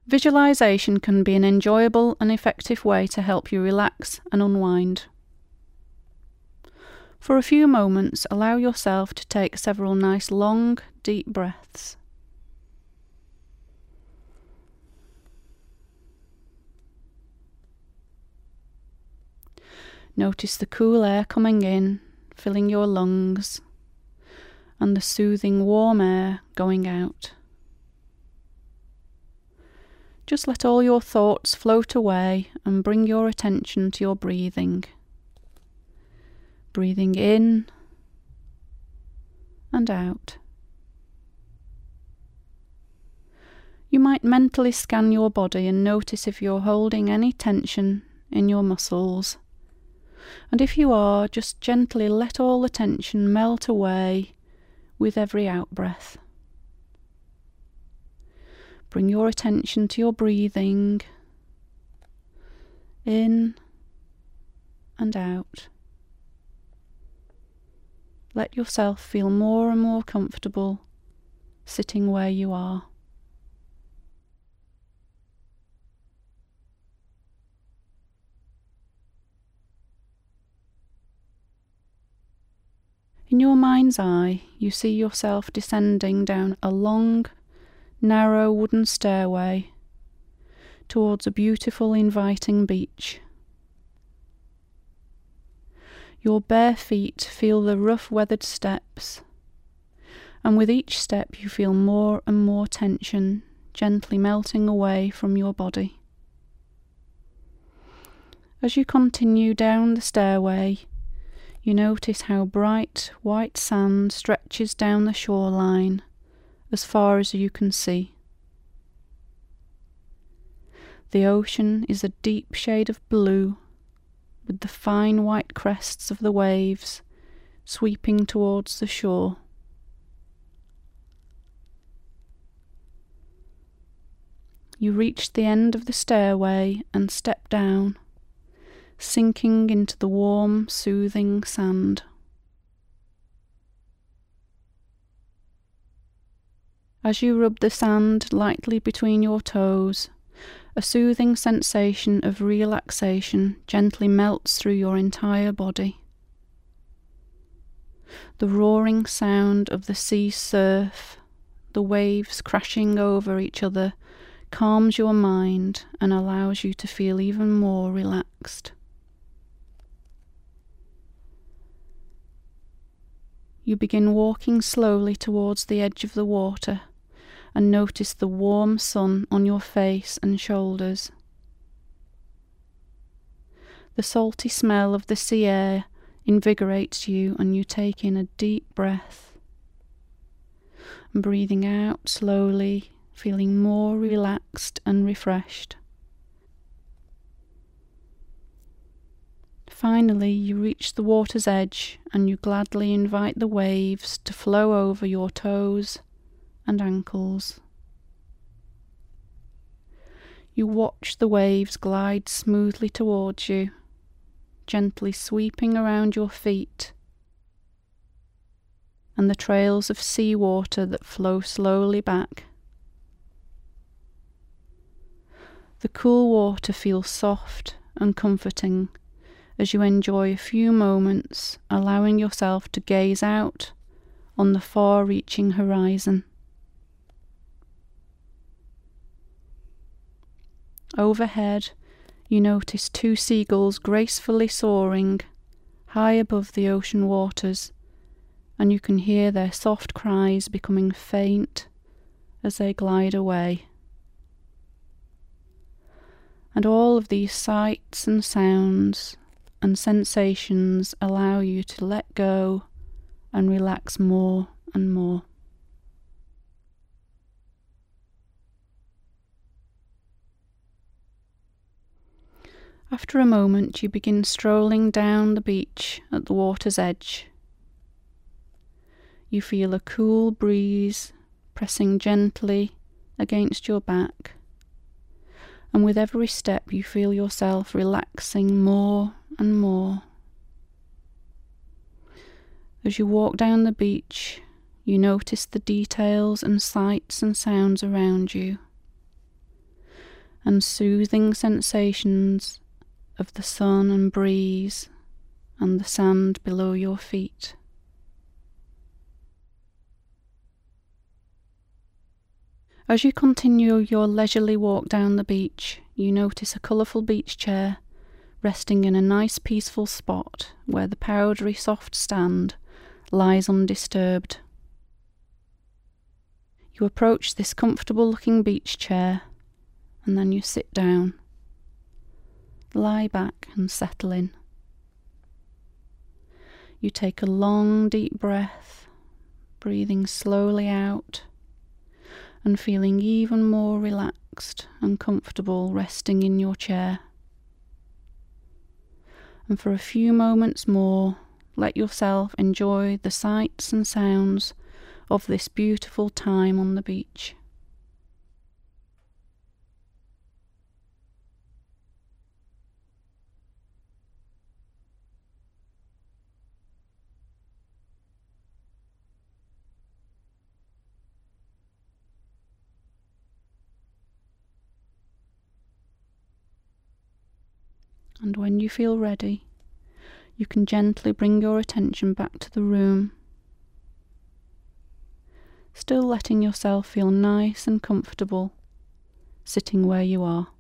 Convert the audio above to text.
Visualization can be an enjoyable and effective way to help you relax and unwind. For a few moments, allow yourself to take several nice long, deep breaths. Notice the cool air coming in, filling your lungs, and the soothing warm air going out. Just let all your thoughts float away and bring your attention to your breathing. Breathing in and out. You might mentally scan your body and notice if you're holding any tension in your muscles. And if you are, just gently let all the tension melt away with every out-breath. Bring your attention to your breathing, in and out. Let yourself feel more and more comfortable sitting where you are. In your mind's eye, you see yourself descending down a long, narrow wooden stairway towards a beautiful, inviting beach. Your bare feet feel the rough, weathered steps, and with each step you feel more and more tension gently melting away from your body. As you continue down the stairway, you notice how bright white sand stretches down the shoreline as far as you can see. The ocean is a deep shade of blue, with the fine white crests of the waves sweeping towards the shore. You reach the end of the stairway and step down, sinking into the warm, soothing sand. As you rub the sand lightly between your toes, a soothing sensation of relaxation gently melts through your entire body. The roaring sound of the sea surf, the waves crashing over each other, calms your mind and allows you to feel even more relaxed. You begin walking slowly towards the edge of the water and notice the warm sun on your face and shoulders. The salty smell of the sea air invigorates you and you take in a deep breath. And breathing out slowly, feeling more relaxed and refreshed. Finally, you reach the water's edge and you gladly invite the waves to flow over your toes and ankles. You watch the waves glide smoothly towards you, gently sweeping around your feet, and the trails of seawater that flow slowly back. The cool water feels soft and comforting as you enjoy a few moments, allowing yourself to gaze out on the far-reaching horizon. Overhead, you notice two seagulls gracefully soaring high above the ocean waters, and you can hear their soft cries becoming faint as they glide away. And all of these sights and sounds and sensations allow you to let go and relax more and more. After a moment, you begin strolling down the beach at the water's edge. You feel a cool breeze pressing gently against your back, and with every step you feel yourself relaxing more and more. As you walk down the beach, you notice the details and sights and sounds around you. and soothing sensations of the sun and breeze and the sand below your feet. As you continue your leisurely walk down the beach, you notice a colourful beach chair resting in a nice peaceful spot where the powdery soft sand lies undisturbed. You approach this comfortable looking beach chair and then you sit down. Lie back and settle in. You take a long deep breath, breathing slowly out and feeling even more relaxed and comfortable resting in your chair. And for a few moments more, let yourself enjoy the sights and sounds of this beautiful time on the beach. And when you feel ready, you can gently bring your attention back to the room, still letting yourself feel nice and comfortable, sitting where you are.